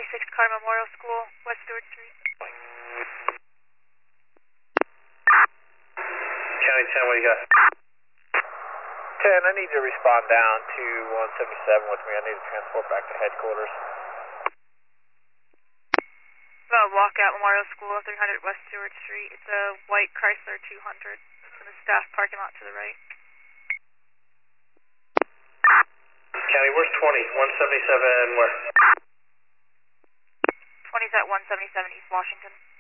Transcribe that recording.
26 Car Memorial School, West Stewart Street. County 10, what do you got? 10, I need to respond down to 177 with me. I need to transport back to headquarters. Walkout Memorial School, 300 West Stewart Street. It's a white Chrysler 200 in the staff parking lot to the right. County, where's 20? 177 where? 20's at 177 East Washington.